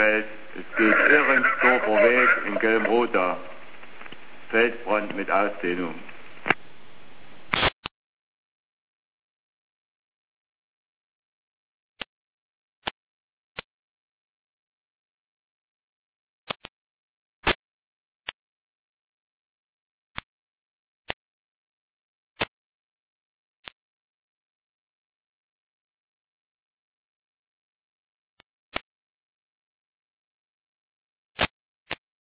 Bielefeld. Es geht Ehrensdorfer Weg in Gelmroda. Feldbrand mit Ausdehnung.